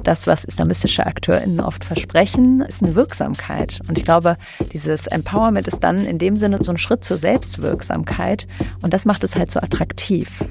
das, was islamistische AkteurInnen oft versprechen, ist eine Wirksamkeit. Und ich glaube, dieses Empowerment ist dann in dem Sinne so ein Schritt zur Selbstwirksamkeit. Und das macht es halt so attraktiv.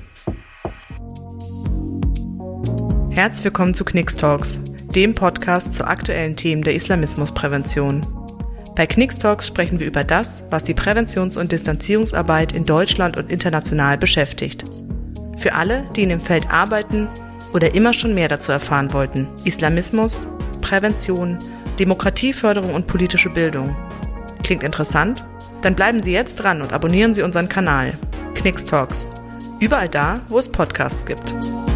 Herzlich willkommen zu Knicks Talks, dem Podcast zu aktuellen Themen der Islamismusprävention. Bei Knicks Talks sprechen wir über das, was die Präventions- und Distanzierungsarbeit in Deutschland und international beschäftigt. Für alle, die in dem Feld arbeiten oder immer schon mehr dazu erfahren wollten: Islamismus, Prävention, Demokratieförderung und politische Bildung. Klingt interessant? Dann bleiben Sie jetzt dran und abonnieren Sie unseren Kanal Knicks Talks. Überall da, wo es Podcasts gibt.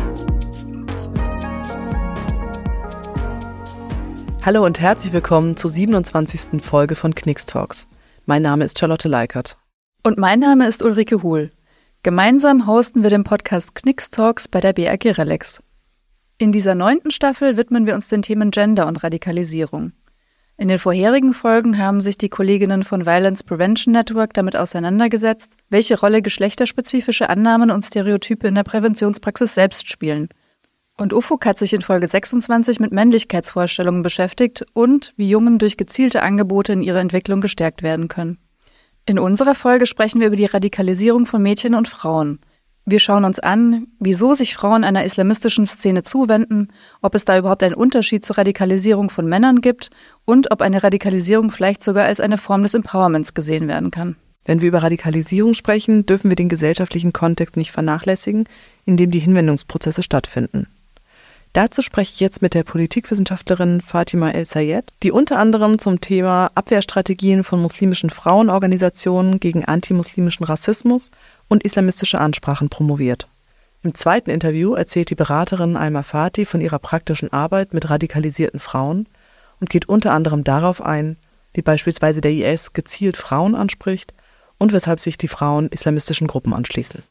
Hallo und herzlich willkommen zur 27. Folge von Knicks Talks. Mein Name ist Charlotte Leikert. Und mein Name ist Ulrike Huhl. Gemeinsam hosten wir den Podcast Knicks Talks bei der BRG RELEX. In dieser 9. Staffel widmen wir uns den Themen Gender und Radikalisierung. In den vorherigen Folgen haben sich die Kolleginnen von Violence Prevention Network damit auseinandergesetzt, welche Rolle geschlechterspezifische Annahmen und Stereotype in der Präventionspraxis selbst spielen. Und Ufuk hat sich in Folge 26 mit Männlichkeitsvorstellungen beschäftigt und wie Jungen durch gezielte Angebote in ihrer Entwicklung gestärkt werden können. In unserer Folge sprechen wir über die Radikalisierung von Mädchen und Frauen. Wir schauen uns an, wieso sich Frauen einer islamistischen Szene zuwenden, ob es da überhaupt einen Unterschied zur Radikalisierung von Männern gibt und ob eine Radikalisierung vielleicht sogar als eine Form des Empowerments gesehen werden kann. Wenn wir über Radikalisierung sprechen, dürfen wir den gesellschaftlichen Kontext nicht vernachlässigen, in dem die Hinwendungsprozesse stattfinden. Dazu spreche ich jetzt mit der Politikwissenschaftlerin Fatima El-Sayed, die unter anderem zum Thema Abwehrstrategien von muslimischen Frauenorganisationen gegen antimuslimischen Rassismus und islamistische Ansprachen promoviert. Im zweiten Interview erzählt die Beraterin Alma Fatih von ihrer praktischen Arbeit mit radikalisierten Frauen und geht unter anderem darauf ein, wie beispielsweise der IS gezielt Frauen anspricht und weshalb sich die Frauen islamistischen Gruppen anschließen.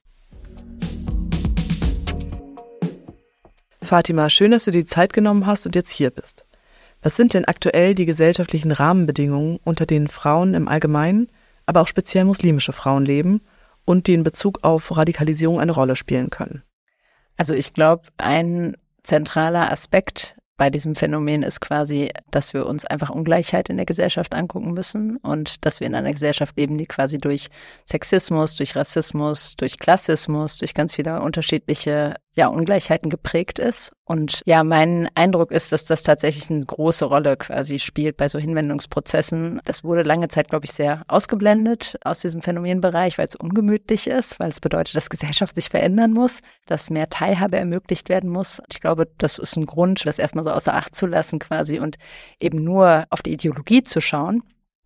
Fatima, schön, dass du dir die Zeit genommen hast und jetzt hier bist. Was sind denn aktuell die gesellschaftlichen Rahmenbedingungen, unter denen Frauen im Allgemeinen, aber auch speziell muslimische Frauen leben und die in Bezug auf Radikalisierung eine Rolle spielen können? Also ich glaube, ein zentraler Aspekt bei diesem Phänomen ist quasi, dass wir uns einfach Ungleichheit in der Gesellschaft angucken müssen und dass wir in einer Gesellschaft leben, die quasi durch Sexismus, durch Rassismus, durch Klassismus, durch ganz viele unterschiedliche Ungleichheiten geprägt ist. Und mein Eindruck ist, dass das tatsächlich eine große Rolle quasi spielt bei so Hinwendungsprozessen. Das wurde lange Zeit, glaube ich, sehr ausgeblendet aus diesem Phänomenbereich, weil es ungemütlich ist, weil es bedeutet, dass Gesellschaft sich verändern muss, dass mehr Teilhabe ermöglicht werden muss. Ich glaube, das ist ein Grund, das erstmal so außer Acht zu lassen quasi und eben nur auf die Ideologie zu schauen.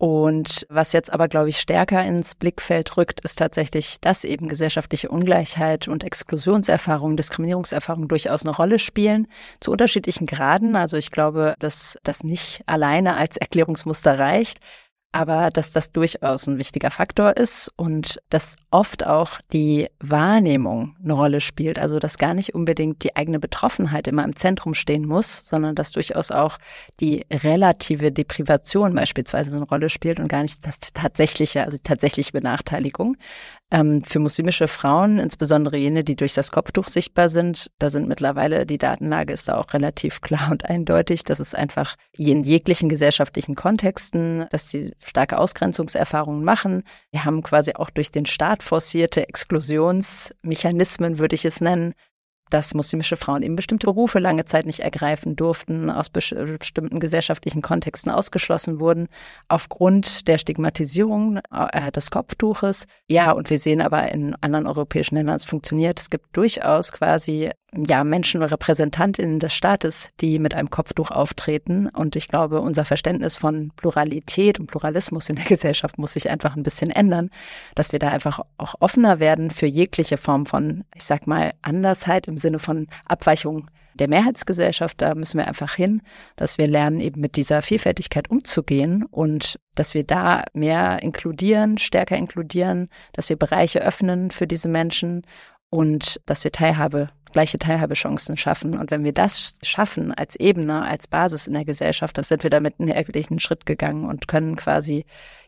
Und was jetzt aber, glaube ich, stärker ins Blickfeld rückt, ist tatsächlich, dass eben gesellschaftliche Ungleichheit und Exklusionserfahrungen, Diskriminierungserfahrungen durchaus eine Rolle spielen, zu unterschiedlichen Graden. Also ich glaube, dass das nicht alleine als Erklärungsmuster reicht, aber dass das durchaus ein wichtiger Faktor ist und dass oft auch die Wahrnehmung eine Rolle spielt. Also dass gar nicht unbedingt die eigene Betroffenheit immer im Zentrum stehen muss, sondern dass durchaus auch die relative Deprivation beispielsweise eine Rolle spielt und gar nicht das tatsächliche, also die tatsächliche Benachteiligung. Für muslimische Frauen, insbesondere jene, die durch das Kopftuch sichtbar sind, da sind mittlerweile, die Datenlage ist da auch relativ klar und eindeutig, dass es einfach in jeglichen gesellschaftlichen Kontexten, dass sie starke Ausgrenzungserfahrungen machen. Wir haben quasi auch durch den Staat forcierte Exklusionsmechanismen, würde ich es nennen, dass muslimische Frauen eben bestimmte Berufe lange Zeit nicht ergreifen durften, aus bestimmten gesellschaftlichen Kontexten ausgeschlossen wurden, aufgrund der Stigmatisierung des Kopftuches. Ja, und wir sehen aber in anderen europäischen Ländern, es funktioniert. Es gibt durchaus quasi Menschen oder Repräsentantinnen des Staates, die mit einem Kopftuch auftreten. Und ich glaube, unser Verständnis von Pluralität und Pluralismus in der Gesellschaft muss sich einfach ein bisschen ändern, dass wir da einfach auch offener werden für jegliche Form von, ich sag mal, Andersheit im Sinne von Abweichung der Mehrheitsgesellschaft. Da müssen wir einfach hin, dass wir lernen, eben mit dieser Vielfältigkeit umzugehen und dass wir da mehr inkludieren, stärker inkludieren, dass wir Bereiche öffnen für diese Menschen und dass wir gleiche Teilhabechancen schaffen. Und wenn wir das schaffen als Ebene, als Basis in der Gesellschaft, dann sind wir damit einen erheblichen Schritt gegangen und können quasi,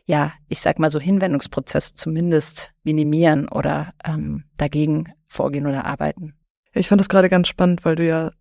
ich sag mal so Hinwendungsprozesse zumindest minimieren oder dagegen vorgehen oder arbeiten. Ich fand das gerade ganz spannend, weil du ja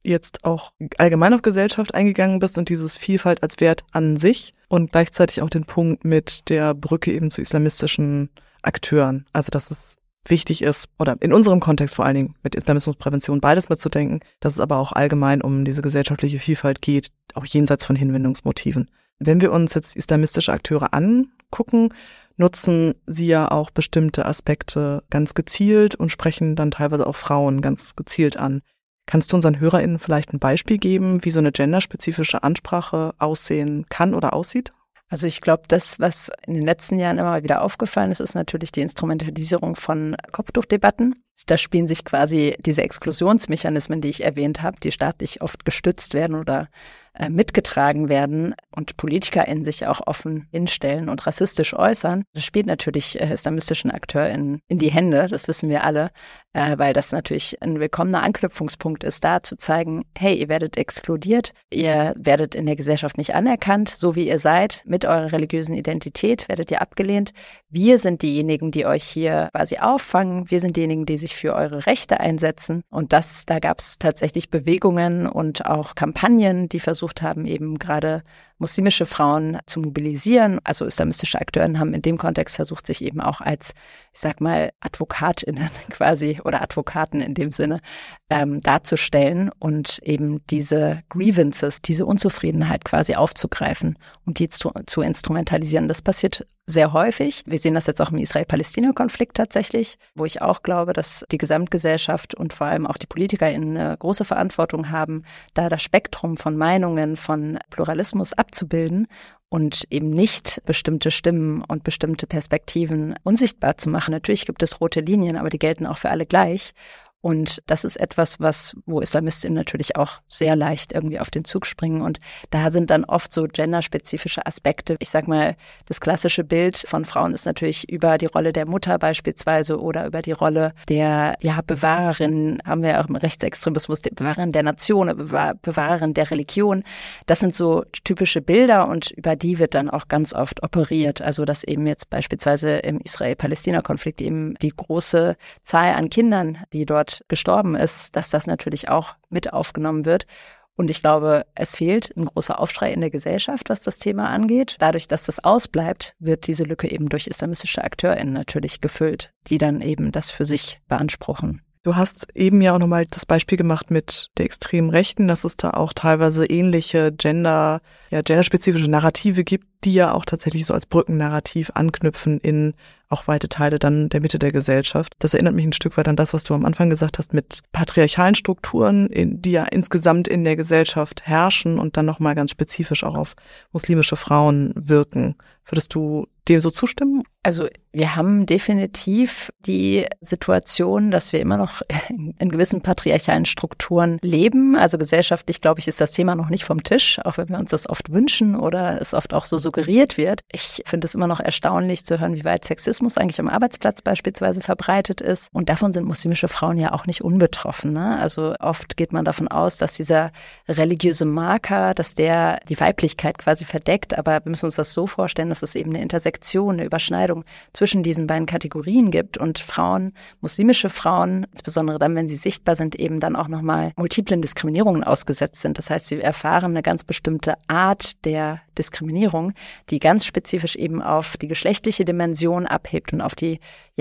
jetzt auch allgemein auf Gesellschaft eingegangen bist und dieses Vielfalt als Wert an sich und gleichzeitig auch den Punkt mit der Brücke eben zu islamistischen Akteuren. Also dass es wichtig ist, oder in unserem Kontext vor allen Dingen mit Islamismusprävention beides mitzudenken, dass es aber auch allgemein um diese gesellschaftliche Vielfalt geht, auch jenseits von Hinwendungsmotiven. Wenn wir uns jetzt islamistische Akteure angucken, nutzen sie ja auch bestimmte Aspekte ganz gezielt und sprechen dann teilweise auch Frauen ganz gezielt an. Kannst du unseren HörerInnen vielleicht ein Beispiel geben, wie so eine genderspezifische Ansprache aussehen kann oder aussieht? Also ich glaube, das, was in den letzten Jahren immer wieder aufgefallen ist, ist natürlich die Instrumentalisierung von Kopftuchdebatten. Da spielen sich quasi diese Exklusionsmechanismen, die ich erwähnt habe, die staatlich oft gestützt werden oder mitgetragen werden und PolitikerInnen sich auch offen hinstellen und rassistisch äußern. Das spielt natürlich islamistischen AkteurInnen in die Hände, das wissen wir alle, weil das natürlich ein willkommener Anknüpfungspunkt ist, da zu zeigen, hey, ihr werdet exkludiert, ihr werdet in der Gesellschaft nicht anerkannt, so wie ihr seid, mit eurer religiösen Identität werdet ihr abgelehnt. Wir sind diejenigen, die euch hier quasi auffangen, wir sind diejenigen, die sich für eure Rechte einsetzen. Und da gab es tatsächlich Bewegungen und auch Kampagnen, die versucht haben, eben gerade muslimische Frauen zu mobilisieren. Also islamistische Akteure haben in dem Kontext versucht, sich eben auch als, ich sag mal, AdvokatInnen quasi oder Advokaten in dem Sinne darzustellen und eben diese Grievances, diese Unzufriedenheit quasi aufzugreifen und die zu instrumentalisieren. Das passiert sehr häufig. Wir sehen das jetzt auch im Israel-Palästina-Konflikt tatsächlich, wo ich auch glaube, dass die Gesamtgesellschaft und vor allem auch die PolitikerInnen eine große Verantwortung haben, da das Spektrum von Meinungen, von Pluralismus abzubilden und eben nicht bestimmte Stimmen und bestimmte Perspektiven unsichtbar zu machen. Natürlich gibt es rote Linien, aber die gelten auch für alle gleich. Und das ist etwas, wo IslamistInnen natürlich auch sehr leicht irgendwie auf den Zug springen. Und da sind dann oft so genderspezifische Aspekte. Ich sag mal, das klassische Bild von Frauen ist natürlich über die Rolle der Mutter beispielsweise oder über die Rolle der Bewahrerin, haben wir auch im Rechtsextremismus, der Bewahrerin der Nation, Bewahrerin der Religion. Das sind so typische Bilder und über die wird dann auch ganz oft operiert. Also dass eben jetzt beispielsweise im Israel-Palästina-Konflikt eben die große Zahl an Kindern, die dort gestorben ist, dass das natürlich auch mit aufgenommen wird. Und ich glaube, es fehlt ein großer Aufschrei in der Gesellschaft, was das Thema angeht. Dadurch, dass das ausbleibt, wird diese Lücke eben durch islamistische AkteurInnen natürlich gefüllt, die dann eben das für sich beanspruchen. Du hast eben ja auch nochmal das Beispiel gemacht mit der extremen Rechten, dass es da auch teilweise ähnliche genderspezifische Narrative gibt, die ja auch tatsächlich so als Brückennarrativ anknüpfen in auch weite Teile dann der Mitte der Gesellschaft. Das erinnert mich ein Stück weit an das, was du am Anfang gesagt hast mit patriarchalen Strukturen, die ja insgesamt in der Gesellschaft herrschen und dann nochmal ganz spezifisch auch auf muslimische Frauen wirken. Würdest du dem so zustimmen? Also wir haben definitiv die Situation, dass wir immer noch in gewissen patriarchalen Strukturen leben. Also gesellschaftlich, glaube ich, ist das Thema noch nicht vom Tisch, auch wenn wir uns das oft wünschen oder es oft auch so suggeriert wird. Ich finde es immer noch erstaunlich zu hören, wie weit Sexismus eigentlich am Arbeitsplatz beispielsweise verbreitet ist. Und davon sind muslimische Frauen ja auch nicht unbetroffen, ne? Also oft geht man davon aus, dass dieser religiöse Marker, dass der die Weiblichkeit quasi verdeckt. Aber wir müssen uns das so vorstellen, dass es eben eine Intersektion, eine Überschneidung zwischen diesen beiden Kategorien gibt und Frauen, muslimische Frauen, insbesondere dann, wenn sie sichtbar sind, eben dann auch nochmal multiplen Diskriminierungen ausgesetzt sind. Das heißt, sie erfahren eine ganz bestimmte Art der Diskriminierung, die ganz spezifisch eben auf die geschlechtliche Dimension abhebt und auf die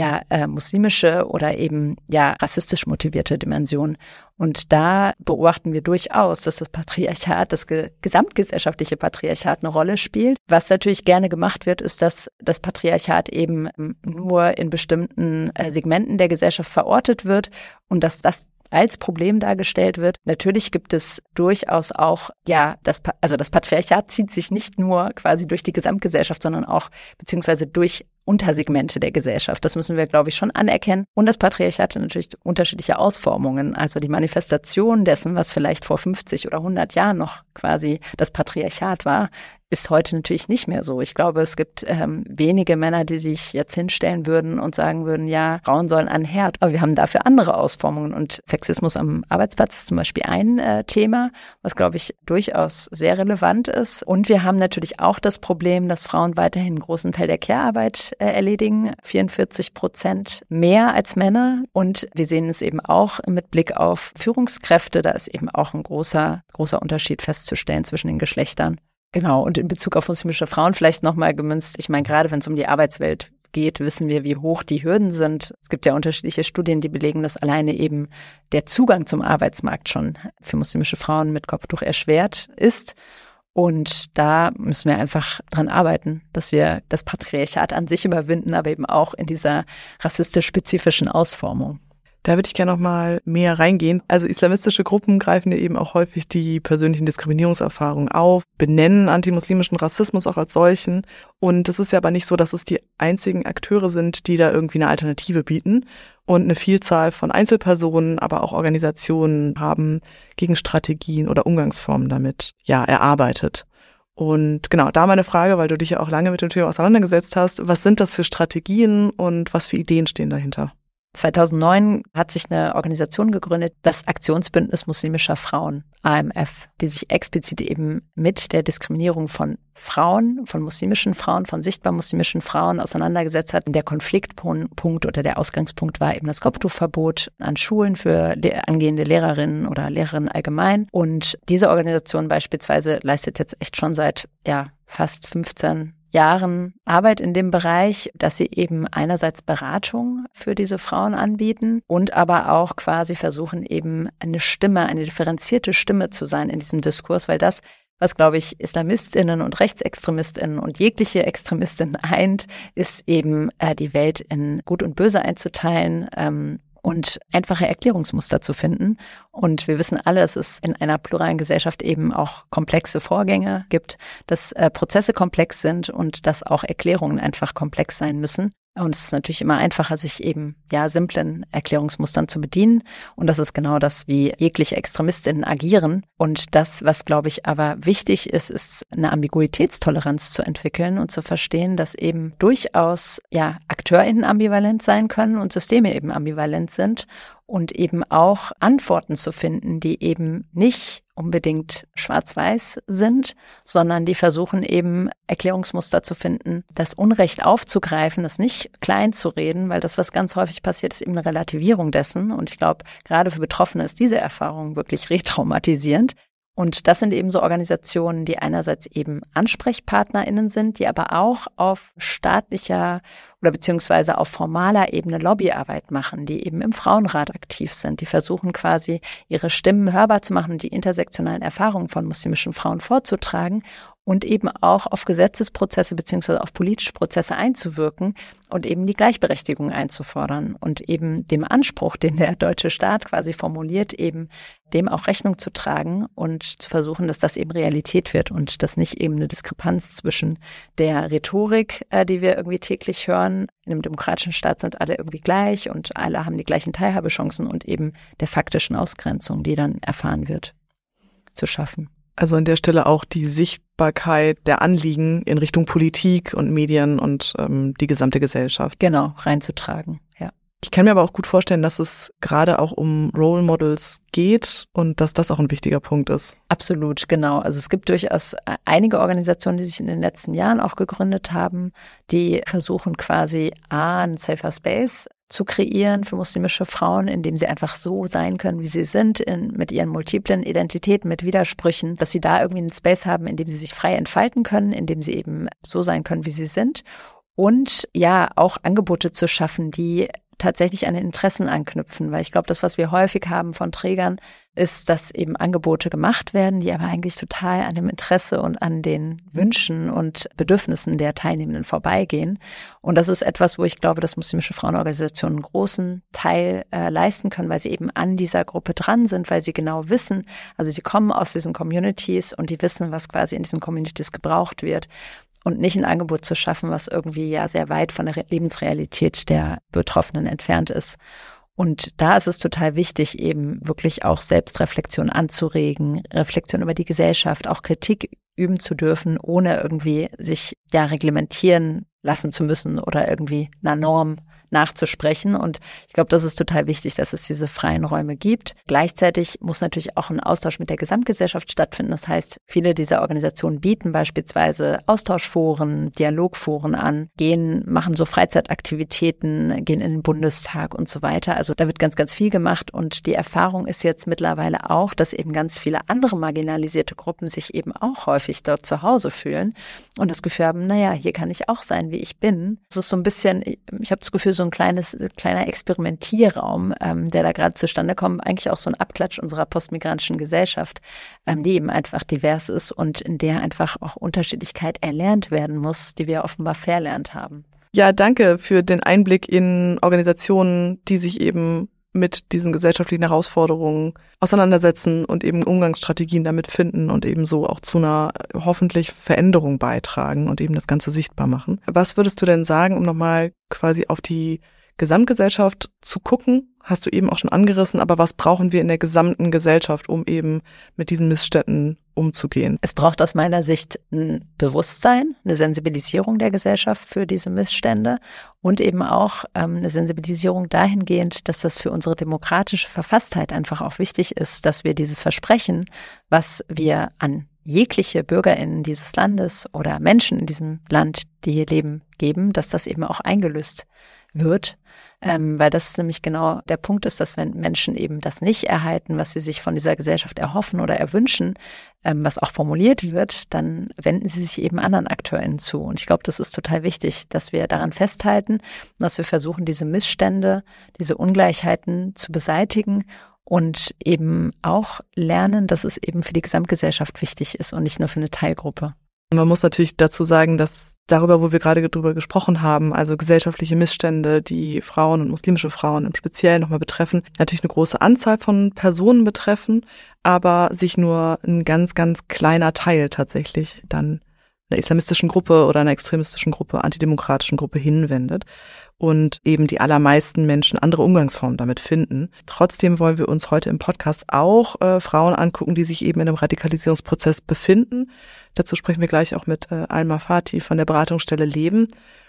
muslimische oder eben rassistisch motivierte Dimension. Und da beobachten wir durchaus, dass das Patriarchat, das gesamtgesellschaftliche Patriarchat eine Rolle spielt. Was natürlich gerne gemacht wird, ist, dass das Patriarchat eben nur in bestimmten Segmenten der Gesellschaft verortet wird und dass das als Problem dargestellt wird. Natürlich gibt es durchaus auch, das Patriarchat zieht sich nicht nur quasi durch die Gesamtgesellschaft, sondern auch beziehungsweise durch Untersegmente der Gesellschaft. Das müssen wir, glaube ich, schon anerkennen. Und das Patriarchat hat natürlich unterschiedliche Ausformungen. Also die Manifestation dessen, was vielleicht vor 50 oder 100 Jahren noch quasi das Patriarchat war, ist heute natürlich nicht mehr so. Ich glaube, es gibt wenige Männer, die sich jetzt hinstellen würden und sagen würden, ja, Frauen sollen an den Herd. Aber wir haben dafür andere Ausformungen. Und Sexismus am Arbeitsplatz ist zum Beispiel ein Thema, was, glaube ich, durchaus sehr relevant ist. Und wir haben natürlich auch das Problem, dass Frauen weiterhin einen großen Teil der Care-Arbeit erledigen, 44% mehr als Männer. Und wir sehen es eben auch mit Blick auf Führungskräfte, da ist eben auch ein großer Unterschied festzustellen zwischen den Geschlechtern. Genau, und in Bezug auf muslimische Frauen vielleicht nochmal gemünzt, ich meine, gerade wenn es um die Arbeitswelt geht, wissen wir, wie hoch die Hürden sind. Es gibt ja unterschiedliche Studien, die belegen, dass alleine eben der Zugang zum Arbeitsmarkt schon für muslimische Frauen mit Kopftuch erschwert ist. Und da müssen wir einfach dran arbeiten, dass wir das Patriarchat an sich überwinden, aber eben auch in dieser rassistisch-spezifischen Ausformung. Da würde ich gerne noch mal mehr reingehen. Also islamistische Gruppen greifen ja eben auch häufig die persönlichen Diskriminierungserfahrungen auf, benennen antimuslimischen Rassismus auch als solchen. Und es ist ja aber nicht so, dass es die einzigen Akteure sind, die da irgendwie eine Alternative bieten. Und eine Vielzahl von Einzelpersonen, aber auch Organisationen haben Gegenstrategien oder Umgangsformen damit erarbeitet. Und genau, da meine Frage, weil du dich ja auch lange mit dem Thema auseinandergesetzt hast, was sind das für Strategien und was für Ideen stehen dahinter? 2009 hat sich eine Organisation gegründet, das Aktionsbündnis muslimischer Frauen, AMF, die sich explizit eben mit der Diskriminierung von Frauen, von muslimischen Frauen, von sichtbar muslimischen Frauen auseinandergesetzt hat. Der Konfliktpunkt oder der Ausgangspunkt war eben das Kopftuchverbot an Schulen für angehende Lehrerinnen oder Lehrerinnen allgemein. Und diese Organisation beispielsweise leistet jetzt echt schon seit fast 15 Jahren Arbeit in dem Bereich, dass sie eben einerseits Beratung für diese Frauen anbieten und aber auch quasi versuchen eben eine differenzierte Stimme zu sein in diesem Diskurs, weil das, was, glaube ich, IslamistInnen und RechtsextremistInnen und jegliche ExtremistInnen eint, ist eben die Welt in Gut und Böse einzuteilen, und einfache Erklärungsmuster zu finden. Und wir wissen alle, dass es in einer pluralen Gesellschaft eben auch komplexe Vorgänge gibt, dass Prozesse komplex sind und dass auch Erklärungen einfach komplex sein müssen. Und es ist natürlich immer einfacher, sich eben simplen Erklärungsmustern zu bedienen. Und das ist genau das, wie jegliche ExtremistInnen agieren. Und das, was, glaube ich, aber wichtig ist, ist eine Ambiguitätstoleranz zu entwickeln und zu verstehen, dass eben durchaus AkteurInnen ambivalent sein können und Systeme eben ambivalent sind. Und eben auch Antworten zu finden, die eben nicht unbedingt schwarz-weiß sind, sondern die versuchen eben Erklärungsmuster zu finden, das Unrecht aufzugreifen, das nicht klein zu reden, weil das, was ganz häufig passiert, ist eben eine Relativierung dessen. Und ich glaube, gerade für Betroffene ist diese Erfahrung wirklich retraumatisierend. Und das sind eben so Organisationen, die einerseits eben AnsprechpartnerInnen sind, die aber auch auf staatlicher oder beziehungsweise auf formaler Ebene Lobbyarbeit machen, die eben im Frauenrat aktiv sind, die versuchen quasi ihre Stimmen hörbar zu machen und die intersektionalen Erfahrungen von muslimischen Frauen vorzutragen und eben auch auf Gesetzesprozesse beziehungsweise auf politische Prozesse einzuwirken und eben die Gleichberechtigung einzufordern und eben dem Anspruch, den der deutsche Staat quasi formuliert, eben dem auch Rechnung zu tragen und zu versuchen, dass das eben Realität wird und dass nicht eben eine Diskrepanz zwischen der Rhetorik, die wir irgendwie täglich hören, in einem demokratischen Staat sind alle irgendwie gleich und alle haben die gleichen Teilhabechancen und eben der faktischen Ausgrenzung, die dann erfahren wird, zu schaffen. Also an der Stelle auch die Sichtbarkeit der Anliegen in Richtung Politik und Medien und die gesamte Gesellschaft. Genau, reinzutragen, ja. Ich kann mir aber auch gut vorstellen, dass es gerade auch um Role Models geht und dass das auch ein wichtiger Punkt ist. Absolut, genau. Also es gibt durchaus einige Organisationen, die sich in den letzten Jahren auch gegründet haben, die versuchen quasi einen safer Space zu kreieren für muslimische Frauen, indem sie einfach so sein können, wie sie sind, mit ihren multiplen Identitäten, mit Widersprüchen, dass sie da irgendwie einen Space haben, in dem sie sich frei entfalten können, in dem sie eben so sein können, wie sie sind. Und auch Angebote zu schaffen, die tatsächlich an den Interessen anknüpfen, weil ich glaube, das, was wir häufig haben von Trägern, ist, dass eben Angebote gemacht werden, die aber eigentlich total an dem Interesse und an den Wünschen und Bedürfnissen der Teilnehmenden vorbeigehen. Und das ist etwas, wo ich glaube, dass muslimische Frauenorganisationen einen großen Teil leisten können, weil sie eben an dieser Gruppe dran sind, weil sie genau wissen, also die kommen aus diesen Communities und die wissen, was quasi in diesen Communities gebraucht wird. Und nicht ein Angebot zu schaffen, was irgendwie sehr weit von der Lebensrealität der Betroffenen entfernt ist. Und da ist es total wichtig, eben wirklich auch Selbstreflexion anzuregen, Reflexion über die Gesellschaft, auch Kritik üben zu dürfen, ohne irgendwie sich reglementieren lassen zu müssen oder irgendwie einer Norm nachzusprechen. Und ich glaube, das ist total wichtig, dass es diese freien Räume gibt. Gleichzeitig muss natürlich auch ein Austausch mit der Gesamtgesellschaft stattfinden. Das heißt, viele dieser Organisationen bieten beispielsweise Austauschforen, Dialogforen an, machen so Freizeitaktivitäten, gehen in den Bundestag und so weiter. Also da wird ganz, ganz viel gemacht. Und die Erfahrung ist jetzt mittlerweile auch, dass eben ganz viele andere marginalisierte Gruppen sich eben auch häufig dort zu Hause fühlen und das Gefühl haben, naja, hier kann ich auch sein, wie ich bin. Es ist so ein bisschen, ich habe das Gefühl, so ein kleiner Experimentierraum, der da gerade zustande kommt, eigentlich auch so ein Abklatsch unserer postmigrantischen Gesellschaft, die eben einfach divers ist und in der einfach auch Unterschiedlichkeit erlernt werden muss, die wir offenbar verlernt haben. Ja, danke für den Einblick in Organisationen, die sich eben mit diesen gesellschaftlichen Herausforderungen auseinandersetzen und eben Umgangsstrategien damit finden und eben so auch zu einer hoffentlich Veränderung beitragen und eben das Ganze sichtbar machen. Was würdest du denn sagen, um nochmal quasi auf die Gesamtgesellschaft zu gucken? Hast du eben auch schon angerissen, aber was brauchen wir in der gesamten Gesellschaft, um eben mit diesen Missständen umzugehen? Es braucht aus meiner Sicht ein Bewusstsein, eine Sensibilisierung der Gesellschaft für diese Missstände und eben auch eine Sensibilisierung dahingehend, dass das für unsere demokratische Verfasstheit einfach auch wichtig ist, dass wir dieses Versprechen, was wir an jegliche BürgerInnen dieses Landes oder Menschen in diesem Land, die hier leben, geben, dass das eben auch eingelöst wird, weil das nämlich genau der Punkt ist, dass wenn Menschen eben das nicht erhalten, was sie sich von dieser Gesellschaft erhoffen oder erwünschen, was auch formuliert wird, dann wenden sie sich eben anderen AkteurInnen zu. Und ich glaube, das ist total wichtig, dass wir daran festhalten und dass wir versuchen, diese Missstände, diese Ungleichheiten zu beseitigen und eben auch lernen, dass es eben für die Gesamtgesellschaft wichtig ist und nicht nur für eine Teilgruppe. Man muss natürlich dazu sagen, dass darüber, wo wir gerade drüber gesprochen haben, also gesellschaftliche Missstände, die Frauen und muslimische Frauen im Speziellen nochmal betreffen, natürlich eine große Anzahl von Personen betreffen, aber sich nur ein ganz, ganz kleiner Teil tatsächlich dann einer islamistischen Gruppe oder einer extremistischen Gruppe, antidemokratischen Gruppe hinwendet und eben die allermeisten Menschen andere Umgangsformen damit finden. Trotzdem wollen wir uns heute im Podcast auch Frauen angucken, die sich eben in einem Radikalisierungsprozess befinden. Dazu sprechen wir gleich auch mit Alma Fatih von der Beratungsstelle Leben.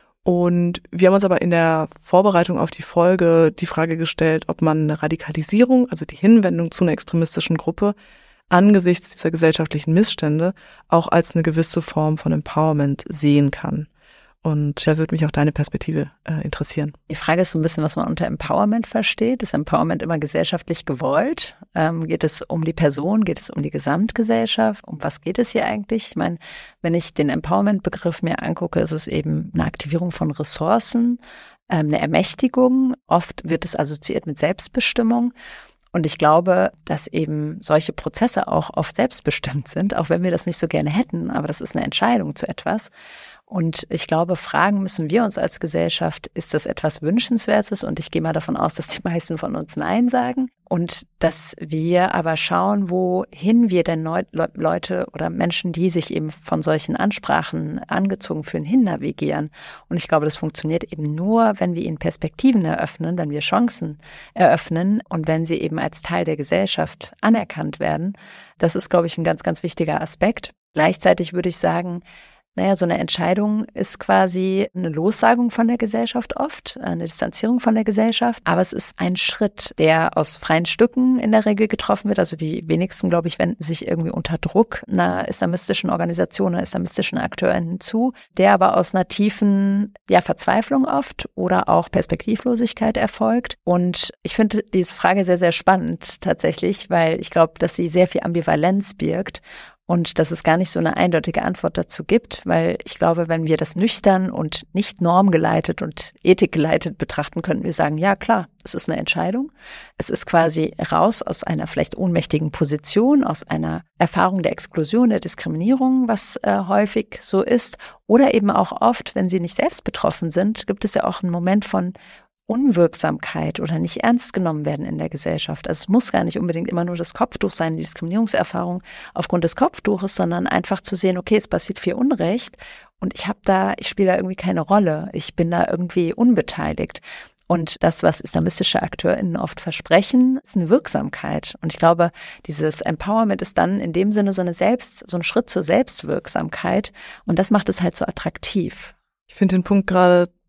Und wir haben uns aber in der Vorbereitung auf die Folge die Frage gestellt, ob man eine Radikalisierung, also die Hinwendung zu einer extremistischen Gruppe, angesichts dieser gesellschaftlichen Missstände auch als eine gewisse Form von Empowerment sehen kann. Und da würde mich auch deine Perspektive interessieren. Die Frage ist so ein bisschen, was man unter Empowerment versteht. Ist Empowerment immer gesellschaftlich gewollt? Geht es um die Person? Geht es um die Gesamtgesellschaft? Um was geht es hier eigentlich? Ich meine, wenn ich den Empowerment-Begriff mir angucke, ist es eben eine Aktivierung von Ressourcen, eine Ermächtigung. Oft wird es assoziiert mit Selbstbestimmung. Und ich glaube, dass eben solche Prozesse auch oft selbstbestimmt sind, auch wenn wir das nicht so gerne hätten. Aber das ist eine Entscheidung zu etwas. Und ich glaube, fragen müssen wir uns als Gesellschaft, ist das etwas Wünschenswertes? Und ich gehe mal davon aus, dass die meisten von uns Nein sagen. Und dass wir aber schauen, wohin wir denn Leute oder Menschen, die sich eben von solchen Ansprachen angezogen fühlen, hin navigieren. Und ich glaube, das funktioniert eben nur, wenn wir ihnen Perspektiven eröffnen, wenn wir Chancen eröffnen und wenn sie eben als Teil der Gesellschaft anerkannt werden. Das ist, glaube ich, ein ganz, ganz wichtiger Aspekt. Gleichzeitig würde ich sagen, naja, so eine Entscheidung ist quasi eine Lossagung von der Gesellschaft oft, eine Distanzierung von der Gesellschaft. Aber es ist ein Schritt, der aus freien Stücken in der Regel getroffen wird. Also die wenigsten, glaube ich, wenden sich irgendwie unter Druck einer islamistischen Organisation, einer islamistischen Akteurin hinzu, der aber aus einer tiefen Verzweiflung oft oder auch Perspektivlosigkeit erfolgt. Und ich finde diese Frage sehr, sehr spannend tatsächlich, weil ich glaube, dass sie sehr viel Ambivalenz birgt. Und dass es gar nicht so eine eindeutige Antwort dazu gibt, weil ich glaube, wenn wir das nüchtern und nicht normgeleitet und ethikgeleitet betrachten, könnten wir sagen, ja klar, es ist eine Entscheidung. Es ist quasi raus aus einer vielleicht ohnmächtigen Position, aus einer Erfahrung der Exklusion, der Diskriminierung, was häufig so ist. Oder eben auch oft, wenn sie nicht selbst betroffen sind, gibt es ja auch einen Moment von Unwirksamkeit oder nicht ernst genommen werden in der Gesellschaft. Also es muss gar nicht unbedingt immer nur das Kopftuch sein, die Diskriminierungserfahrung aufgrund des Kopftuches, sondern einfach zu sehen, okay, es passiert viel Unrecht und ich spiele da irgendwie keine Rolle. Ich bin da irgendwie unbeteiligt. Und das, was islamistische AkteurInnen oft versprechen, ist eine Wirksamkeit. Und ich glaube, dieses Empowerment ist dann in dem Sinne so ein Schritt zur Selbstwirksamkeit. Und das macht es halt so attraktiv. Ich finde den Punkt gerade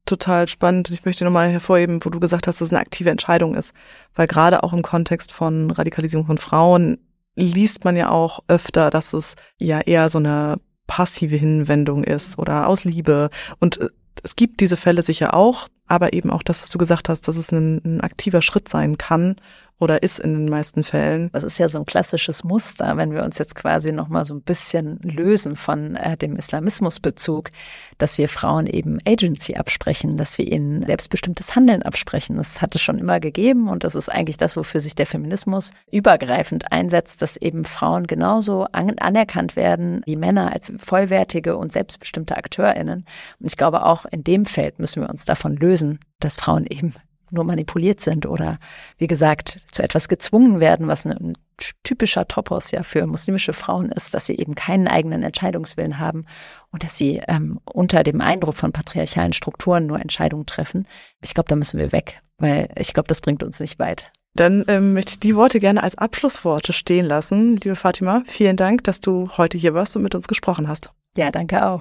total spannend. Ich möchte nochmal hervorheben, wo du gesagt hast, dass es eine aktive Entscheidung ist. Weil gerade auch im Kontext von Radikalisierung von Frauen liest man ja auch öfter, dass es ja eher so eine passive Hinwendung ist oder aus Liebe. Und es gibt diese Fälle sicher auch, aber eben auch das, was du gesagt hast, dass es ein aktiver Schritt sein kann oder ist in den meisten Fällen. Das ist ja so ein klassisches Muster, wenn wir uns jetzt quasi nochmal so ein bisschen lösen von dem Islamismusbezug, dass wir Frauen eben Agency absprechen, dass wir ihnen selbstbestimmtes Handeln absprechen. Das hat es schon immer gegeben und das ist eigentlich das, wofür sich der Feminismus übergreifend einsetzt, dass eben Frauen genauso anerkannt werden wie Männer als vollwertige und selbstbestimmte AkteurInnen. Und ich glaube, auch in dem Feld müssen wir uns davon lösen, dass Frauen eben nur manipuliert sind oder, wie gesagt, zu etwas gezwungen werden, was ein typischer Topos ja für muslimische Frauen ist, dass sie eben keinen eigenen Entscheidungswillen haben und dass sie unter dem Eindruck von patriarchalen Strukturen nur Entscheidungen treffen. Ich glaube, da müssen wir weg, weil ich glaube, das bringt uns nicht weit. Dann möchte ich die Worte gerne als Abschlussworte stehen lassen. Liebe Fatima, vielen Dank, dass du heute hier warst und mit uns gesprochen hast. Ja, danke auch.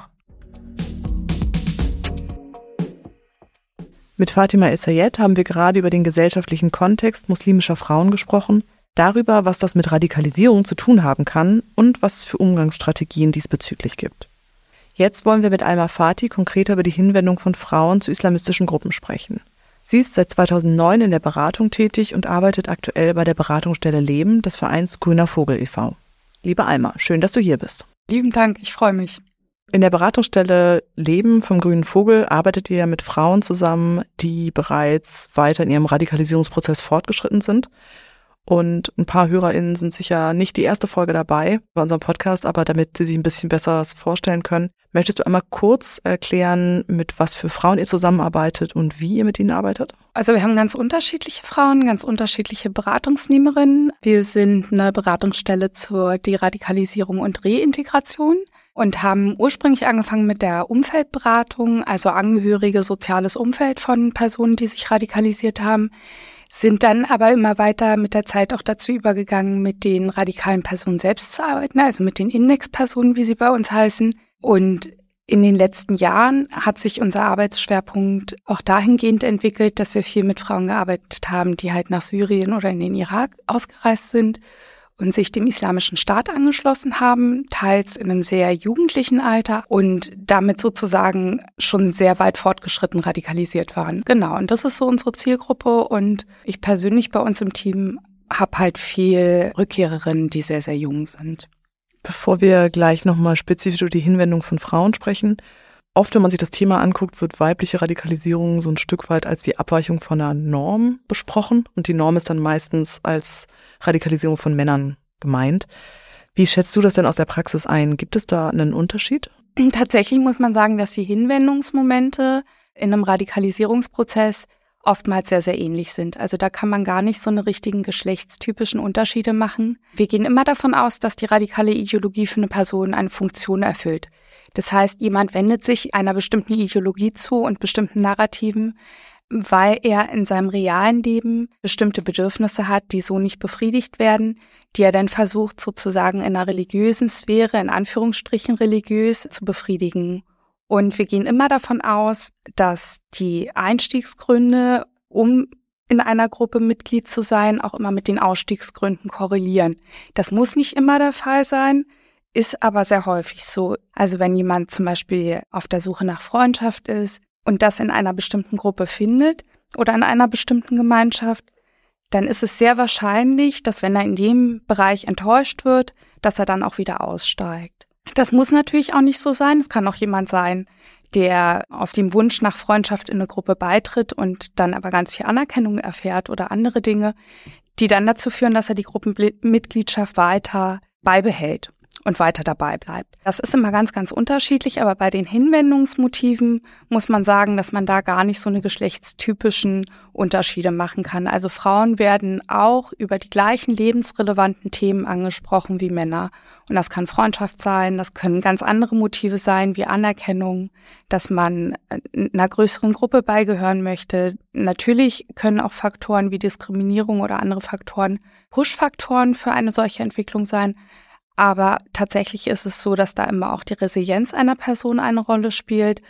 Mit Fatima El-Sayed haben wir gerade über den gesellschaftlichen Kontext muslimischer Frauen gesprochen, darüber, was das mit Radikalisierung zu tun haben kann und was es für Umgangsstrategien diesbezüglich gibt. Jetzt wollen wir mit Alma Fatih konkreter über die Hinwendung von Frauen zu islamistischen Gruppen sprechen. Sie ist seit 2009 in der Beratung tätig und arbeitet aktuell bei der Beratungsstelle Leben des Vereins Grüner Vogel e.V. Liebe Alma, schön, dass du hier bist. Lieben Dank, ich freue mich. In der Beratungsstelle Leben vom Grünen Vogel arbeitet ihr ja mit Frauen zusammen, die bereits weiter in ihrem Radikalisierungsprozess fortgeschritten sind. Und ein paar HörerInnen sind sicher nicht die erste Folge dabei bei unserem Podcast, aber damit sie sich ein bisschen besser vorstellen können, möchtest du einmal kurz erklären, mit was für Frauen ihr zusammenarbeitet und wie ihr mit ihnen arbeitet? Also wir haben ganz unterschiedliche Frauen, ganz unterschiedliche Beratungsnehmerinnen. Wir sind eine Beratungsstelle zur Deradikalisierung und Reintegration und haben ursprünglich angefangen mit der Umfeldberatung, also Angehörige, soziales Umfeld von Personen, die sich radikalisiert haben, sind dann aber immer weiter mit der Zeit auch dazu übergegangen, mit den radikalen Personen selbst zu arbeiten, also mit den Indexpersonen, wie sie bei uns heißen. Und in den letzten Jahren hat sich unser Arbeitsschwerpunkt auch dahingehend entwickelt, dass wir viel mit Frauen gearbeitet haben, die halt nach Syrien oder in den Irak ausgereist sind und sich dem Islamischen Staat angeschlossen haben, teils in einem sehr jugendlichen Alter und damit sozusagen schon sehr weit fortgeschritten radikalisiert waren. Genau, und das ist so unsere Zielgruppe und ich persönlich bei uns im Team habe halt viel Rückkehrerinnen, die sehr, sehr jung sind. Bevor wir gleich nochmal spezifisch über die Hinwendung von Frauen sprechen, oft, wenn man sich das Thema anguckt, wird weibliche Radikalisierung so ein Stück weit als die Abweichung von einer Norm besprochen und die Norm ist dann meistens als Radikalisierung von Männern gemeint. Wie schätzt du das denn aus der Praxis ein? Gibt es da einen Unterschied? Tatsächlich muss man sagen, dass die Hinwendungsmomente in einem Radikalisierungsprozess oftmals sehr, sehr ähnlich sind. Also da kann man gar nicht so eine richtigen geschlechtstypischen Unterschiede machen. Wir gehen immer davon aus, dass die radikale Ideologie für eine Person eine Funktion erfüllt. Das heißt, jemand wendet sich einer bestimmten Ideologie zu und bestimmten Narrativen, weil er in seinem realen Leben bestimmte Bedürfnisse hat, die so nicht befriedigt werden, die er dann versucht sozusagen in einer religiösen Sphäre, in Anführungsstrichen religiös, zu befriedigen. Und wir gehen immer davon aus, dass die Einstiegsgründe, um in einer Gruppe Mitglied zu sein, auch immer mit den Ausstiegsgründen korrelieren. Das muss nicht immer der Fall sein, ist aber sehr häufig so. Also wenn jemand zum Beispiel auf der Suche nach Freundschaft ist und das in einer bestimmten Gruppe findet oder in einer bestimmten Gemeinschaft, dann ist es sehr wahrscheinlich, dass wenn er in dem Bereich enttäuscht wird, dass er dann auch wieder aussteigt. Das muss natürlich auch nicht so sein. Es kann auch jemand sein, der aus dem Wunsch nach Freundschaft in eine Gruppe beitritt und dann aber ganz viel Anerkennung erfährt oder andere Dinge, die dann dazu führen, dass er die Gruppenmitgliedschaft weiter beibehält und weiter dabei bleibt. Das ist immer ganz, ganz unterschiedlich, aber bei den Hinwendungsmotiven muss man sagen, dass man da gar nicht so eine geschlechtstypischen Unterschiede machen kann. Also Frauen werden auch über die gleichen lebensrelevanten Themen angesprochen wie Männer. Und das kann Freundschaft sein, das können ganz andere Motive sein wie Anerkennung, dass man einer größeren Gruppe beigehören möchte. Natürlich können auch Faktoren wie Diskriminierung oder andere Faktoren Push-Faktoren für eine solche Entwicklung sein. Aber tatsächlich ist es so, dass da immer auch die Resilienz einer Person eine Rolle spielt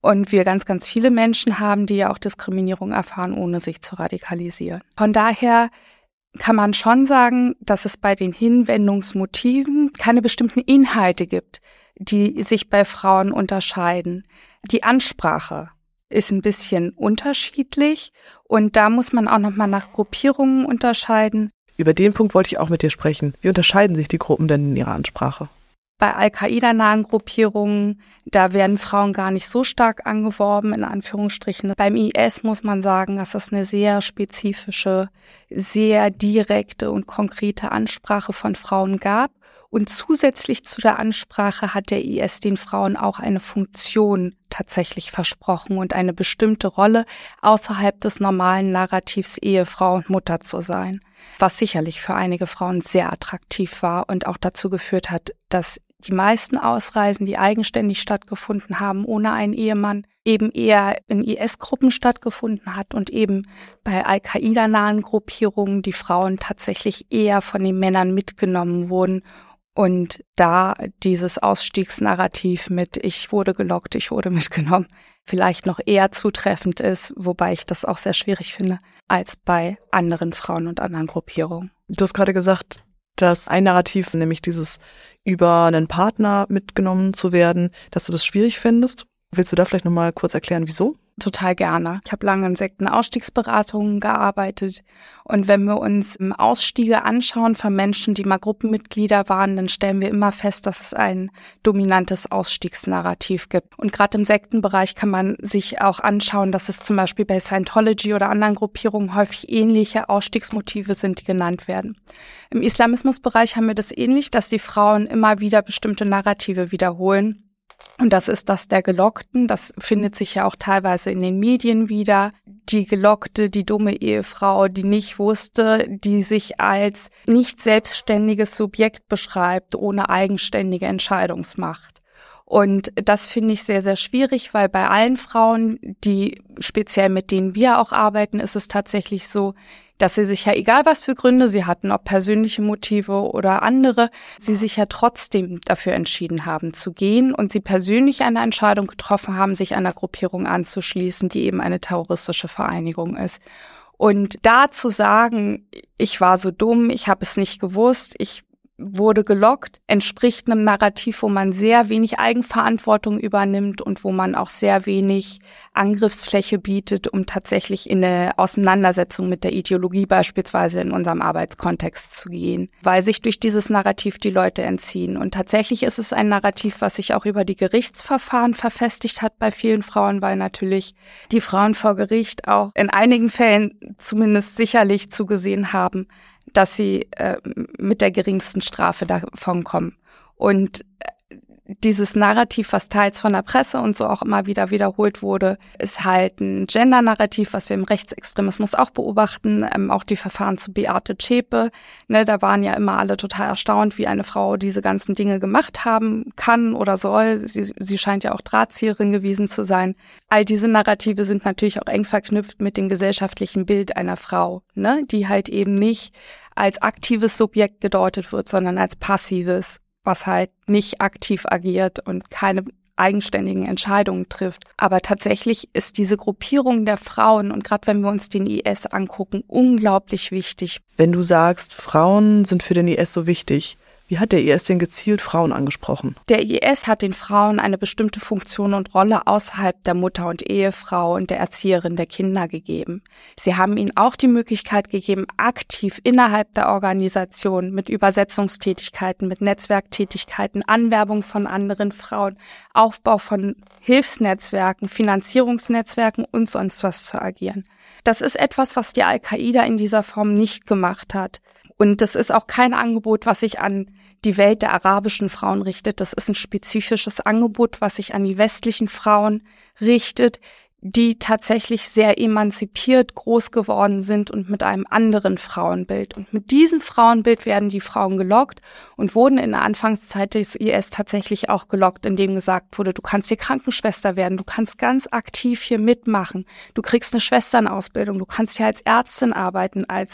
Und wir ganz, ganz viele Menschen haben, die ja auch Diskriminierung erfahren, ohne sich zu radikalisieren. Von daher kann man schon sagen, dass es bei den Hinwendungsmotiven keine bestimmten Inhalte gibt, die sich bei Frauen unterscheiden. Die Ansprache ist ein bisschen unterschiedlich und da muss man auch nochmal nach Gruppierungen unterscheiden. Über den Punkt wollte ich auch mit dir sprechen. Wie unterscheiden sich die Gruppen denn in ihrer Ansprache? Bei Al-Qaida-nahen Gruppierungen, da werden Frauen gar nicht so stark angeworben, in Anführungsstrichen. Beim IS muss man sagen, dass das eine sehr spezifische, sehr direkte und konkrete Ansprache von Frauen gab. Und zusätzlich zu der Ansprache hat der IS den Frauen auch eine Funktion tatsächlich versprochen und eine bestimmte Rolle außerhalb des normalen Narrativs, Ehefrau und Mutter zu sein. Was sicherlich für einige Frauen sehr attraktiv war und auch dazu geführt hat, dass die meisten Ausreisen, die eigenständig stattgefunden haben, ohne einen Ehemann, eben eher in IS-Gruppen stattgefunden hat und eben bei Al-Qaida-nahen Gruppierungen die Frauen tatsächlich eher von den Männern mitgenommen wurden und da dieses Ausstiegsnarrativ mit ich wurde gelockt, ich wurde mitgenommen, vielleicht noch eher zutreffend ist, wobei ich das auch sehr schwierig finde, als bei anderen Frauen und anderen Gruppierungen. Du hast gerade gesagt, dass ein Narrativ, nämlich dieses über einen Partner mitgenommen zu werden, dass du das schwierig findest. Willst du da vielleicht nochmal kurz erklären, wieso? Total gerne. Ich habe lange in Sektenausstiegsberatungen gearbeitet und wenn wir uns Ausstiege anschauen von Menschen, die mal Gruppenmitglieder waren, dann stellen wir immer fest, dass es ein dominantes Ausstiegsnarrativ gibt. Und gerade im Sektenbereich kann man sich auch anschauen, dass es zum Beispiel bei Scientology oder anderen Gruppierungen häufig ähnliche Ausstiegsmotive sind, die genannt werden. Im Islamismusbereich haben wir das ähnlich, dass die Frauen immer wieder bestimmte Narrative wiederholen. Und das ist das der Gelockten, das findet sich ja auch teilweise in den Medien wieder. Die Gelockte, die dumme Ehefrau, die nicht wusste, die sich als nicht selbstständiges Subjekt beschreibt, ohne eigenständige Entscheidungsmacht. Und das finde ich sehr, sehr schwierig, weil bei allen Frauen, die speziell mit denen wir auch arbeiten, ist es tatsächlich so, dass sie sich ja, egal was für Gründe sie hatten, ob persönliche Motive oder andere, sie sich ja trotzdem dafür entschieden haben zu gehen und sie persönlich eine Entscheidung getroffen haben, sich einer Gruppierung anzuschließen, die eben eine terroristische Vereinigung ist. Und da zu sagen, ich war so dumm, ich habe es nicht gewusst, ich wurde gelockt, entspricht einem Narrativ, wo man sehr wenig Eigenverantwortung übernimmt und wo man auch sehr wenig Angriffsfläche bietet, um tatsächlich in eine Auseinandersetzung mit der Ideologie beispielsweise in unserem Arbeitskontext zu gehen, weil sich durch dieses Narrativ die Leute entziehen. Und tatsächlich ist es ein Narrativ, was sich auch über die Gerichtsverfahren verfestigt hat bei vielen Frauen, weil natürlich die Frauen vor Gericht auch in einigen Fällen zumindest sicherlich zugesehen haben, dass sie mit der geringsten Strafe davon kommen. Und dieses Narrativ, was teils von der Presse und so auch immer wieder wiederholt wurde, ist halt ein Gender-Narrativ, was wir im Rechtsextremismus auch beobachten. Auch die Verfahren zu Beate Zschäpe, ne, da waren ja immer alle total erstaunt, wie eine Frau diese ganzen Dinge gemacht haben kann oder soll. Sie scheint ja auch Drahtzieherin gewesen zu sein. All diese Narrative sind natürlich auch eng verknüpft mit dem gesellschaftlichen Bild einer Frau, ne, die halt eben nicht als aktives Subjekt gedeutet wird, sondern als passives, was halt nicht aktiv agiert und keine eigenständigen Entscheidungen trifft. Aber tatsächlich ist diese Gruppierung der Frauen, und gerade wenn wir uns den IS angucken, unglaublich wichtig. Wenn du sagst, Frauen sind für den IS so wichtig, wie hat der IS denn gezielt Frauen angesprochen? Der IS hat den Frauen eine bestimmte Funktion und Rolle außerhalb der Mutter und Ehefrau und der Erzieherin der Kinder gegeben. Sie haben ihnen auch die Möglichkeit gegeben, aktiv innerhalb der Organisation mit Übersetzungstätigkeiten, mit Netzwerktätigkeiten, Anwerbung von anderen Frauen, Aufbau von Hilfsnetzwerken, Finanzierungsnetzwerken und sonst was zu agieren. Das ist etwas, was die Al-Qaida in dieser Form nicht gemacht hat. Und das ist auch kein Angebot, was sich an die Welt der arabischen Frauen richtet. Das ist ein spezifisches Angebot, was sich an die westlichen Frauen richtet, die tatsächlich sehr emanzipiert groß geworden sind und mit einem anderen Frauenbild. Und mit diesem Frauenbild werden die Frauen gelockt und wurden in der Anfangszeit des IS tatsächlich auch gelockt, indem gesagt wurde, du kannst hier Krankenschwester werden, du kannst ganz aktiv hier mitmachen, du kriegst eine Schwesternausbildung, du kannst hier als Ärztin arbeiten, als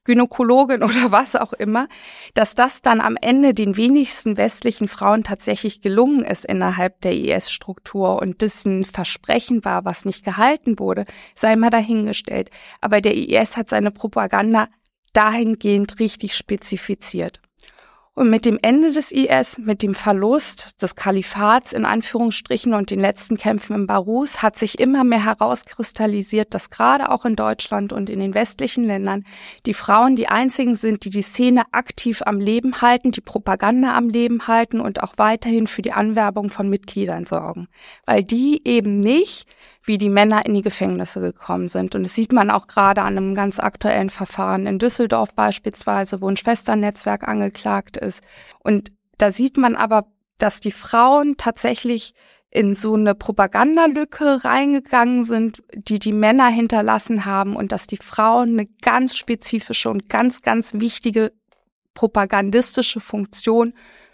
Gynäkologin oder was auch immer, dass das dann am Ende den wenigsten westlichen Frauen tatsächlich gelungen ist innerhalb der IS-Struktur und das ein Versprechen war, was nicht gehalten wurde, sei mal dahingestellt. Aber der IS hat seine Propaganda dahingehend richtig spezifiziert. Und mit dem Ende des IS, mit dem Verlust des Kalifats in Anführungsstrichen und den letzten Kämpfen in Barus hat sich immer mehr herauskristallisiert, dass gerade auch in Deutschland und in den westlichen Ländern die Frauen die einzigen sind, die die Szene aktiv am Leben halten, die Propaganda am Leben halten und auch weiterhin für die Anwerbung von Mitgliedern sorgen. Weil die eben nicht wie die Männer in die Gefängnisse gekommen sind. Und das sieht man auch gerade an einem ganz aktuellen Verfahren in Düsseldorf beispielsweise, wo ein Schwesternetzwerk angeklagt ist. Und da sieht man aber, dass die Frauen tatsächlich in so eine Propagandalücke reingegangen sind, die die Männer hinterlassen haben und dass die Frauen eine ganz spezifische und ganz, ganz wichtige propagandistische Funktion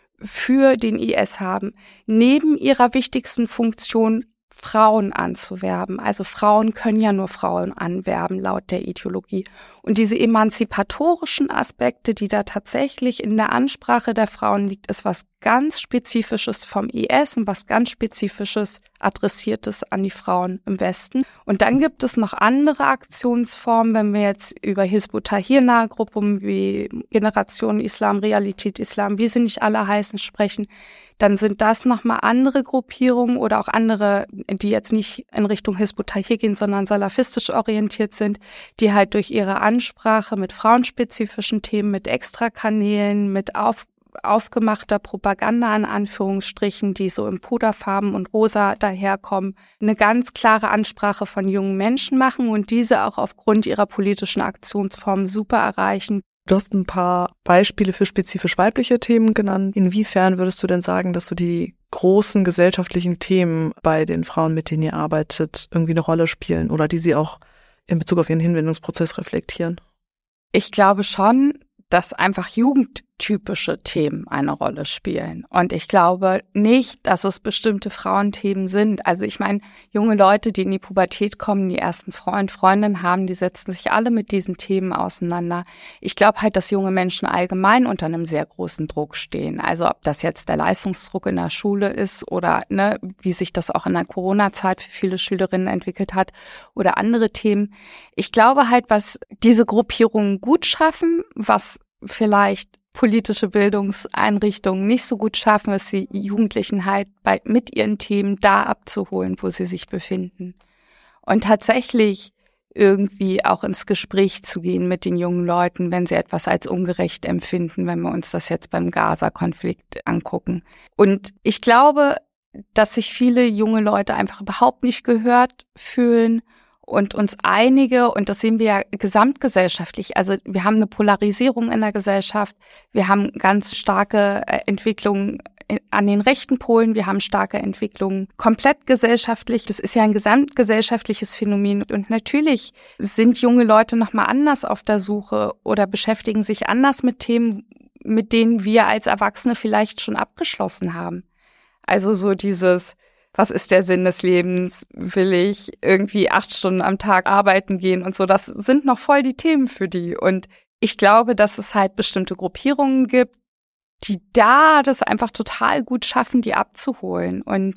für den IS haben. Neben ihrer wichtigsten Funktion Frauen anzuwerben. Also Frauen können ja nur Frauen anwerben, laut der Ideologie. Und diese emanzipatorischen Aspekte, die da tatsächlich in der Ansprache der Frauen liegt, ist was ganz Spezifisches vom IS und was ganz Spezifisches Adressiertes an die Frauen im Westen. Und dann gibt es noch andere Aktionsformen, wenn wir jetzt über Hizb ut-Tahrir-nahe Gruppen wie Generation Islam, Realität Islam, wie sie nicht alle heißen, sprechen, dann sind das nochmal andere Gruppierungen oder auch andere, die jetzt nicht in Richtung Hizb ut-Tahrir gehen, sondern salafistisch orientiert sind, die halt durch ihre Ansprache mit frauenspezifischen Themen, mit Extrakanälen, mit aufgemachter Propaganda in Anführungsstrichen, die so in Puderfarben und rosa daherkommen, eine ganz klare Ansprache von jungen Menschen machen und diese auch aufgrund ihrer politischen Aktionsformen super erreichen. Du hast ein paar Beispiele für spezifisch weibliche Themen genannt. Inwiefern würdest du denn sagen, dass so die großen gesellschaftlichen Themen bei den Frauen, mit denen ihr arbeitet, irgendwie eine Rolle spielen oder die sie auch in Bezug auf ihren Hinwendungsprozess reflektieren? Ich glaube schon, dass einfach jugendtypische Themen eine Rolle spielen. Und ich glaube nicht, dass es bestimmte Frauenthemen sind. Also ich meine, junge Leute, die in die Pubertät kommen, die ersten Freundinnen haben, die setzen sich alle mit diesen Themen auseinander. Ich glaube halt, dass junge Menschen allgemein unter einem sehr großen Druck stehen. Also ob das jetzt der Leistungsdruck in der Schule ist oder wie sich das auch in der Corona-Zeit für viele Schülerinnen entwickelt hat oder andere Themen. Ich glaube halt, was diese Gruppierungen gut schaffen, was vielleicht politische Bildungseinrichtungen nicht so gut schaffen, ist die Jugendlichen halt mit ihren Themen da abzuholen, wo sie sich befinden. Und tatsächlich irgendwie auch ins Gespräch zu gehen mit den jungen Leuten, wenn sie etwas als ungerecht empfinden, wenn wir uns das jetzt beim Gaza-Konflikt angucken. Und ich glaube, dass sich viele junge Leute einfach überhaupt nicht gehört fühlen und uns einige, und das sehen wir ja gesamtgesellschaftlich, also wir haben eine Polarisierung in der Gesellschaft, wir haben ganz starke Entwicklungen an den rechten Polen, wir haben starke Entwicklungen komplett gesellschaftlich, das ist ja ein gesamtgesellschaftliches Phänomen und natürlich sind junge Leute nochmal anders auf der Suche oder beschäftigen sich anders mit Themen, mit denen wir als Erwachsene vielleicht schon abgeschlossen haben. Also so dieses: Was ist der Sinn des Lebens? Will ich irgendwie 8 Stunden am Tag arbeiten gehen und so? Das sind noch voll die Themen für die. Und ich glaube, dass es halt bestimmte Gruppierungen gibt, die da das einfach total gut schaffen, die abzuholen. Und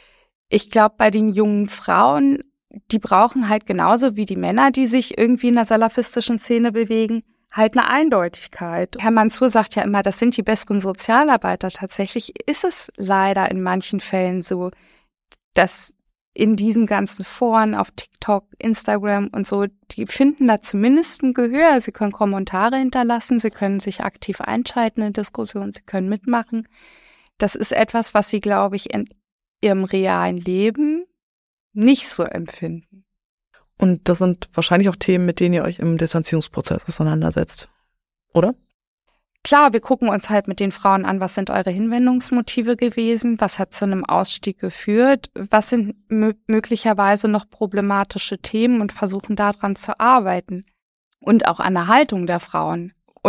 ich glaube, bei den jungen Frauen, die brauchen halt genauso wie die Männer, die sich irgendwie in der salafistischen Szene bewegen, halt eine Eindeutigkeit. Herr Mansour sagt ja immer, das sind die besseren Sozialarbeiter. Tatsächlich ist es leider in manchen Fällen so, dass in diesen ganzen Foren auf TikTok, Instagram und so, die finden da zumindest ein Gehör. Sie können Kommentare hinterlassen, sie können sich aktiv einschalten in Diskussionen, sie können mitmachen. Das ist etwas, was sie, glaube ich, in ihrem realen Leben nicht so empfinden. Und das sind wahrscheinlich auch Themen, mit denen ihr euch im Distanzierungsprozess auseinandersetzt, oder? Klar, wir gucken uns halt mit den Frauen an, was sind eure Hinwendungsmotive gewesen, was hat zu einem Ausstieg geführt, was sind möglicherweise noch problematische Themen und versuchen daran zu arbeiten. Und auch an der Haltung der Frauen und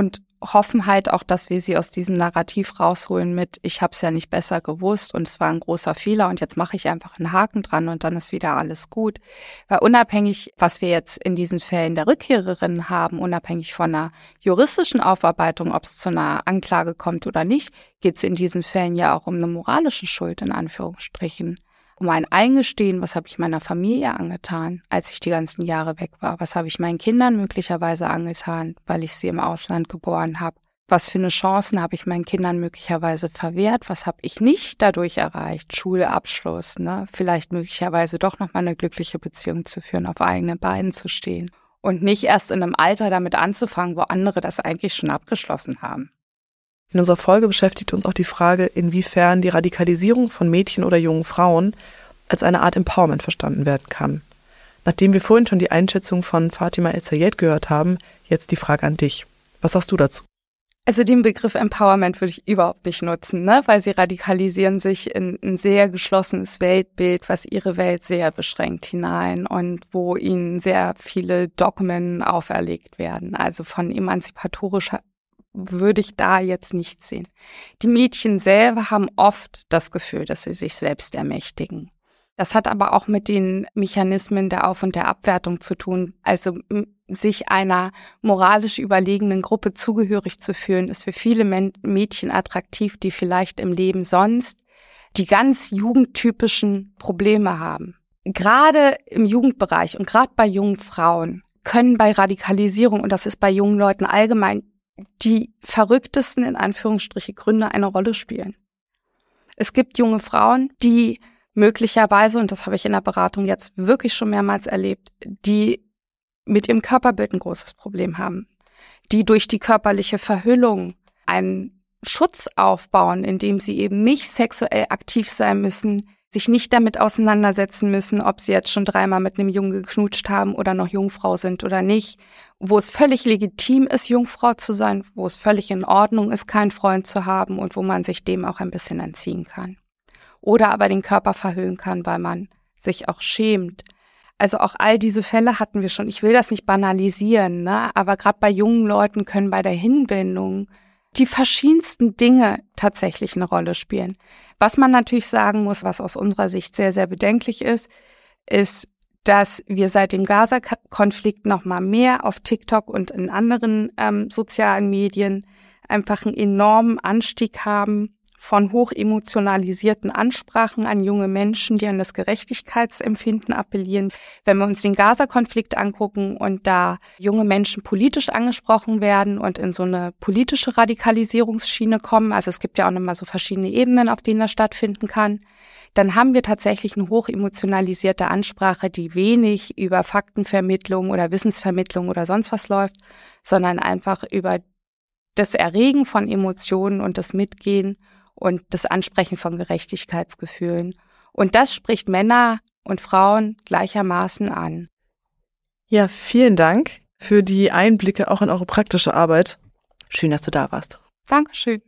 hoffen halt auch, dass wir sie aus diesem Narrativ rausholen mit, ich habe es ja nicht besser gewusst und es war ein großer Fehler und jetzt mache ich einfach einen Haken dran und dann ist wieder alles gut. Weil unabhängig, was wir jetzt in diesen Fällen der Rückkehrerinnen haben, unabhängig von einer juristischen Aufarbeitung, ob es zu einer Anklage kommt oder nicht, geht es in diesen Fällen ja auch um eine moralische Schuld in Anführungsstrichen. Um ein Eingestehen, was habe ich meiner Familie angetan, als ich die ganzen Jahre weg war? Was habe ich meinen Kindern möglicherweise angetan, weil ich sie im Ausland geboren habe? Was für eine Chancen habe ich meinen Kindern möglicherweise verwehrt? Was habe ich nicht dadurch erreicht? Schulabschluss, vielleicht möglicherweise doch nochmal eine glückliche Beziehung zu führen, auf eigenen Beinen zu stehen. Und nicht erst in einem Alter damit anzufangen, wo andere das eigentlich schon abgeschlossen haben. In unserer Folge beschäftigt uns auch die Frage, inwiefern die Radikalisierung von Mädchen oder jungen Frauen als eine Art Empowerment verstanden werden kann. Nachdem wir vorhin schon die Einschätzung von Fatima El-Sayed gehört haben, jetzt die Frage an dich. Was sagst du dazu? Also den Begriff Empowerment würde ich überhaupt nicht nutzen, weil sie radikalisieren sich in ein sehr geschlossenes Weltbild, was ihre Welt sehr beschränkt hinein und wo ihnen sehr viele Dogmen auferlegt werden. Also von emanzipatorischer würde ich da jetzt nicht sehen. Die Mädchen selber haben oft das Gefühl, dass sie sich selbst ermächtigen. Das hat aber auch mit den Mechanismen der Auf- und der Abwertung zu tun. Also sich einer moralisch überlegenen Gruppe zugehörig zu fühlen, ist für viele Mädchen attraktiv, die vielleicht im Leben sonst die ganz jugendtypischen Probleme haben. Gerade im Jugendbereich und gerade bei jungen Frauen können bei Radikalisierung, und das ist bei jungen Leuten allgemein, die verrücktesten, in Anführungsstriche, Gründe eine Rolle spielen. Es gibt junge Frauen, die möglicherweise, und das habe ich in der Beratung jetzt wirklich schon mehrmals erlebt, die mit ihrem Körperbild ein großes Problem haben, die durch die körperliche Verhüllung einen Schutz aufbauen, indem sie eben nicht sexuell aktiv sein müssen, sich nicht damit auseinandersetzen müssen, ob sie jetzt schon 3-mal mit einem Jungen geknutscht haben oder noch Jungfrau sind oder nicht, wo es völlig legitim ist, Jungfrau zu sein, wo es völlig in Ordnung ist, keinen Freund zu haben und wo man sich dem auch ein bisschen entziehen kann. Oder aber den Körper verhüllen kann, weil man sich auch schämt. Also auch all diese Fälle hatten wir schon. Ich will das nicht banalisieren, aber gerade bei jungen Leuten können bei der Hinwendung die verschiedensten Dinge tatsächlich eine Rolle spielen. Was man natürlich sagen muss, was aus unserer Sicht sehr, sehr bedenklich ist, dass wir seit dem Gaza-Konflikt noch mal mehr auf TikTok und in anderen sozialen Medien einfach einen enormen Anstieg haben von hochemotionalisierten Ansprachen an junge Menschen, die an das Gerechtigkeitsempfinden appellieren. Wenn wir uns den Gaza-Konflikt angucken und da junge Menschen politisch angesprochen werden und in so eine politische Radikalisierungsschiene kommen, also es gibt ja auch nochmal so verschiedene Ebenen, auf denen das stattfinden kann, dann haben wir tatsächlich eine hochemotionalisierte Ansprache, die wenig über Faktenvermittlung oder Wissensvermittlung oder sonst was läuft, sondern einfach über das Erregen von Emotionen und das Mitgehen und das Ansprechen von Gerechtigkeitsgefühlen. Und das spricht Männer und Frauen gleichermaßen an. Ja, vielen Dank für die Einblicke auch in eure praktische Arbeit. Schön, dass du da warst. Dankeschön.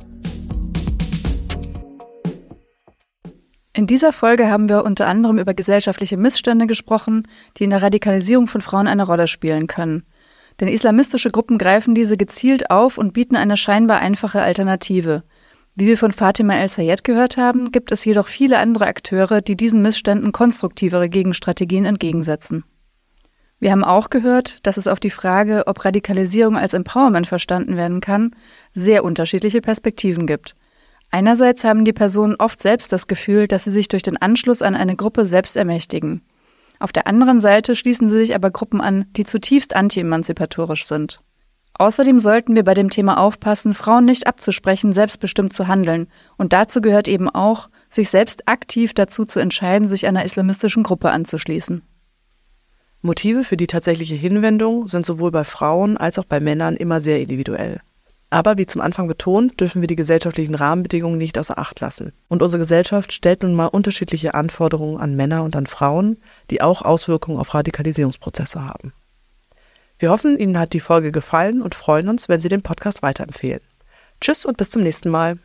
In dieser Folge haben wir unter anderem über gesellschaftliche Missstände gesprochen, die in der Radikalisierung von Frauen eine Rolle spielen können. Denn islamistische Gruppen greifen diese gezielt auf und bieten eine scheinbar einfache Alternative. Wie wir von Fatima El-Sayed gehört haben, gibt es jedoch viele andere Akteure, die diesen Missständen konstruktivere Gegenstrategien entgegensetzen. Wir haben auch gehört, dass es auf die Frage, ob Radikalisierung als Empowerment verstanden werden kann, sehr unterschiedliche Perspektiven gibt. Einerseits haben die Personen oft selbst das Gefühl, dass sie sich durch den Anschluss an eine Gruppe selbst ermächtigen. Auf der anderen Seite schließen sie sich aber Gruppen an, die zutiefst anti-emanzipatorisch sind. Außerdem sollten wir bei dem Thema aufpassen, Frauen nicht abzusprechen, selbstbestimmt zu handeln. Und dazu gehört eben auch, sich selbst aktiv dazu zu entscheiden, sich einer islamistischen Gruppe anzuschließen. Motive für die tatsächliche Hinwendung sind sowohl bei Frauen als auch bei Männern immer sehr individuell. Aber wie zum Anfang betont, dürfen wir die gesellschaftlichen Rahmenbedingungen nicht außer Acht lassen. Und unsere Gesellschaft stellt nun mal unterschiedliche Anforderungen an Männer und an Frauen, die auch Auswirkungen auf Radikalisierungsprozesse haben. Wir hoffen, Ihnen hat die Folge gefallen und freuen uns, wenn Sie den Podcast weiterempfehlen. Tschüss und bis zum nächsten Mal.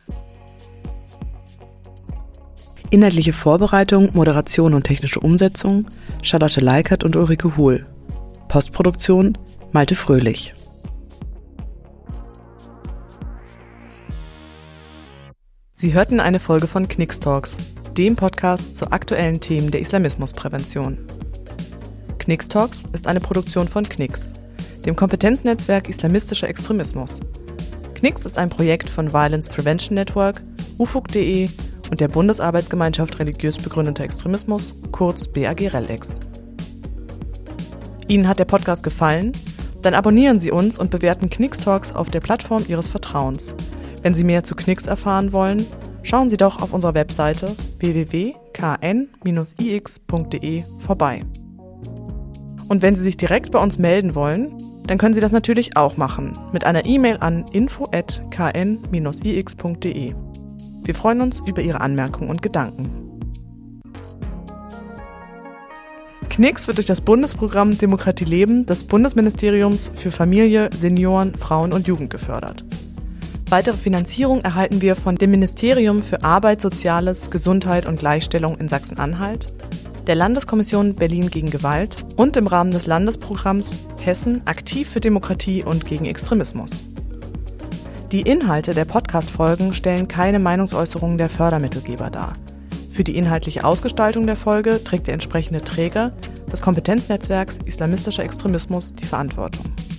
Inhaltliche Vorbereitung, Moderation und technische Umsetzung Charlotte Leikert und Ulrike Huhl. Postproduktion Malte Fröhlich. Sie hörten eine Folge von Knicks Talks, dem Podcast zu aktuellen Themen der Islamismusprävention. Knicks Talks ist eine Produktion von Knicks, dem Kompetenznetzwerk islamistischer Extremismus. Knicks ist ein Projekt von Violence Prevention Network, ufuk.de und der Bundesarbeitsgemeinschaft religiös begründeter Extremismus, kurz BAG-RELEX. Ihnen hat der Podcast gefallen? Dann abonnieren Sie uns und bewerten Knicks Talks auf der Plattform Ihres Vertrauens. Wenn Sie mehr zu Knicks erfahren wollen, schauen Sie doch auf unserer Webseite www.kn-ix.de vorbei. Und wenn Sie sich direkt bei uns melden wollen, dann können Sie das natürlich auch machen mit einer E-Mail an info@kn-ix.de. Wir freuen uns über Ihre Anmerkungen und Gedanken. Knicks wird durch das Bundesprogramm Demokratie Leben des Bundesministeriums für Familie, Senioren, Frauen und Jugend gefördert. Weitere Finanzierung erhalten wir von dem Ministerium für Arbeit, Soziales, Gesundheit und Gleichstellung in Sachsen-Anhalt, der Landeskommission Berlin gegen Gewalt und im Rahmen des Landesprogramms Hessen aktiv für Demokratie und gegen Extremismus. Die Inhalte der Podcast-Folgen stellen keine Meinungsäußerungen der Fördermittelgeber dar. Für die inhaltliche Ausgestaltung der Folge trägt der entsprechende Träger des Kompetenznetzwerks Islamistischer Extremismus die Verantwortung.